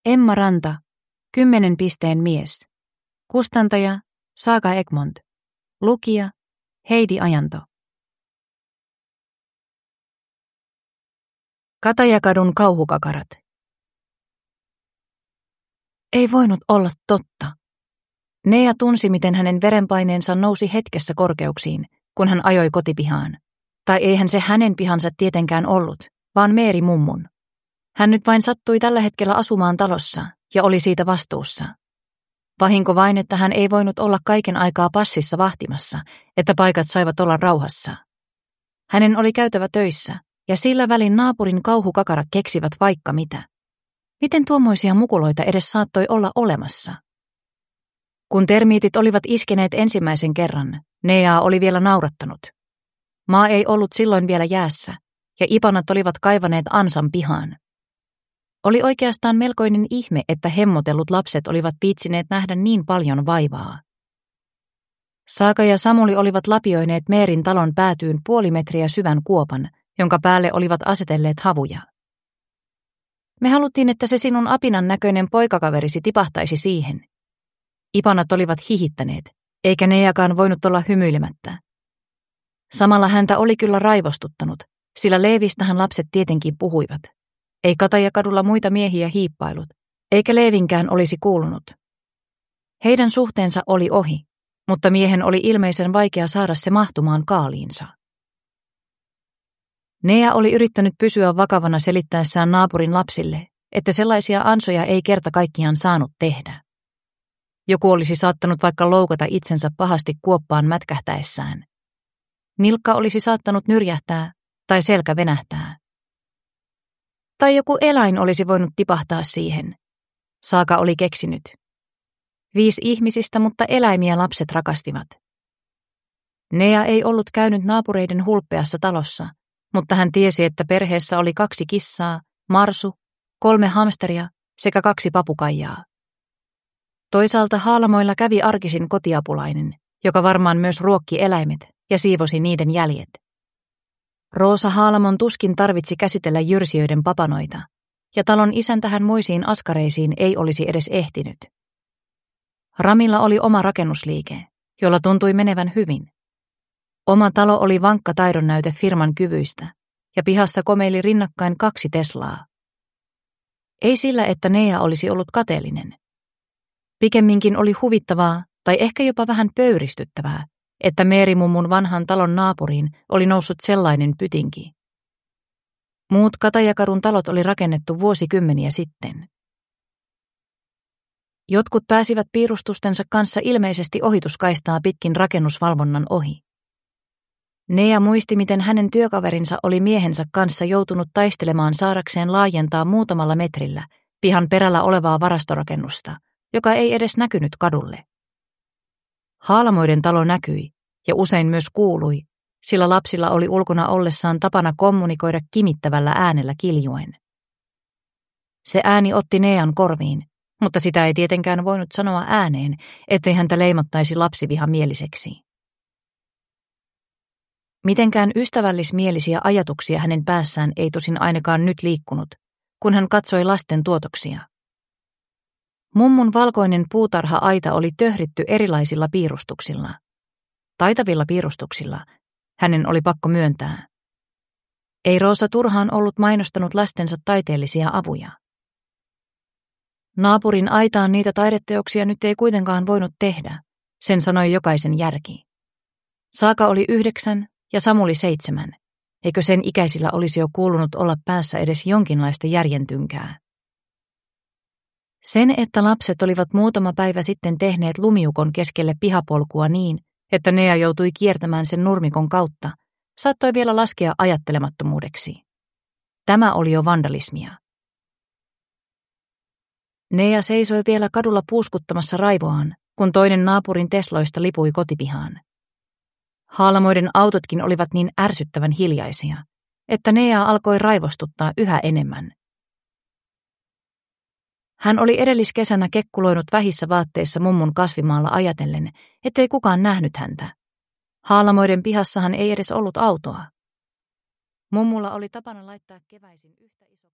Emma Ranta, 10 pisteen mies. Kustantaja Saga Egmont. Lukija Heidi Ajanto. Katajakadun kauhukakarat. Ei voinut olla totta. Nea tunsi, miten hänen verenpaineensa nousi hetkessä korkeuksiin, kun hän ajoi kotipihaan. Tai eihän se hänen pihansa tietenkään ollut, vaan Meeri mummun. Hän nyt vain sattui tällä hetkellä asumaan talossa ja oli siitä vastuussa. Vahinko vain, että hän ei voinut olla kaiken aikaa passissa vahtimassa, että paikat saivat olla rauhassa. Hänen oli käytävä töissä, ja sillä välin naapurin kauhukakarat keksivät vaikka mitä. Miten tuommoisia mukuloita edes saattoi olla olemassa? Kun termiitit olivat iskeneet ensimmäisen kerran, Neaa oli vielä naurattanut. Maa ei ollut silloin vielä jäässä, ja ipanat olivat kaivaneet ansan pihaan. Oli oikeastaan melkoinen ihme, että hemmotellut lapset olivat viitsineet nähdä niin paljon vaivaa. Saaka ja Samuli olivat lapioineet Meerin talon päätyyn 0,5 metriä syvän kuopan, jonka päälle olivat asetelleet havuja. Me haluttiin, että se sinun apinan näköinen poikakaverisi tipahtaisi siihen. Ipanat olivat hihittäneet, eikä Neakaan voinut olla hymyilemättä. Samalla häntä oli kyllä raivostuttanut, sillä Leevistähän lapset tietenkin puhuivat. Ei Katajakadulla muita miehiä hiippailut, eikä Leevinkään olisi kuulunut. Heidän suhteensa oli ohi, mutta miehen oli ilmeisen vaikea saada se mahtumaan kaaliinsa. Nea oli yrittänyt pysyä vakavana selittäessään naapurin lapsille, että sellaisia ansoja ei kerta kaikkiaan saanut tehdä. Joku olisi saattanut vaikka loukata itsensä pahasti kuoppaan mätkähtäessään. Nilkka olisi saattanut nyrjähtää tai selkä venähtää. Tai joku eläin olisi voinut tipahtaa siihen. Saaka oli keksinyt. 5 ihmisistä, mutta eläimiä lapset rakastivat. Nea ei ollut käynyt naapureiden hulppeassa talossa, mutta hän tiesi, että perheessä oli 2 kissaa, marsu, 3 hamsteria sekä 2 papukaijaa. Toisaalta Haalamoilla kävi arkisin kotiapulainen, joka varmaan myös ruokki eläimet ja siivosi niiden jäljet. Roosa Haalamon tuskin tarvitsi käsitellä jyrsijöiden papanoita, ja talon isäntähän moisiin askareisiin ei olisi edes ehtinyt. Ramilla oli oma rakennusliike, jolla tuntui menevän hyvin. Oma talo oli vankka taidonnäyte firman kyvyistä, ja pihassa komeili rinnakkain 2 Teslaa. Ei sillä, että Nea olisi ollut kateellinen. Pikemminkin oli huvittavaa, tai ehkä jopa vähän pöyristyttävää, että Meerimummun vanhan talon naapuriin oli noussut sellainen pytinki. Muut Katajakadun talot oli rakennettu vuosikymmeniä sitten. Jotkut pääsivät piirustustensa kanssa ilmeisesti ohituskaistaa pitkin rakennusvalvonnan ohi. Nea muisti, miten hänen työkaverinsa oli miehensä kanssa joutunut taistelemaan saadakseen laajentaa muutamalla metrillä pihan perällä olevaa varastorakennusta, joka ei edes näkynyt kadulle. Haalamoiden talo näkyi ja usein myös kuului, sillä lapsilla oli ulkona ollessaan tapana kommunikoida kimittävällä äänellä kiljuen. Se ääni otti Nean korviin, mutta sitä ei tietenkään voinut sanoa ääneen, ettei häntä leimattaisi lapsivihamieliseksi. Mitenkään ystävällismielisiä ajatuksia hänen päässään ei tosin ainakaan nyt liikkunut, kun hän katsoi lasten tuotoksia. Mummun valkoinen puutarha-aita oli töhritty erilaisilla piirustuksilla. Taitavilla piirustuksilla, hänen oli pakko myöntää. Ei Roosa turhaan ollut mainostanut lastensa taiteellisia avuja. Naapurin aitaan niitä taideteoksia nyt ei kuitenkaan voinut tehdä, sen sanoi jokaisen järki. Saaka oli 9 ja Samuli 7, eikö sen ikäisillä olisi jo kuulunut olla päässä edes jonkinlaista järjentynkää. Sen, että lapset olivat muutama päivä sitten tehneet lumiukon keskelle pihapolkua niin, että Nea joutui kiertämään sen nurmikon kautta, saattoi vielä laskea ajattelemattomuudeksi. Tämä oli jo vandalismia. Nea seisoi vielä kadulla puuskuttamassa raivoaan, kun toinen naapurin Tesloista lipui kotipihaan. Haalamoiden autotkin olivat niin ärsyttävän hiljaisia, että Nea alkoi raivostuttaa yhä enemmän. Hän oli edelliskesänä kekkuloinut vähissä vaatteissa mummun kasvimaalla ajatellen, ettei kukaan nähnyt häntä. Haalamoiden pihassahan ei edes ollut autoa. Mummulla oli tapana laittaa keväisin yhtä iso